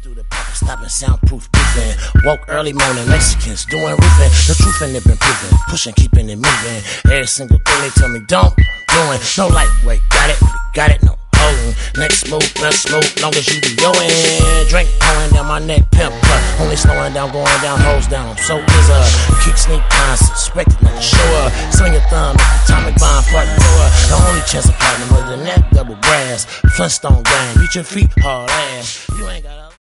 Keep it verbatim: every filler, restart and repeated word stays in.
through the pump, stopping soundproof roofing. Woke early morning, Mexicans doing roofing. The truth and it been proven, pushing, keeping it moving. Every single thing they tell me don't, doing. No lightweight, got it, got it, no holding. Next move, best move, long as you be going. Drink pouring down my neck, pimp cut. Only slowing down, going down, hoes down. I'm so wizard. Kick sneak time, suspected not to show up. Swing your thumb, atomic bomb, front door. The only chance of platinum was the net, double brass. Flintstone gang, beat your feet, hard ass. You ain't got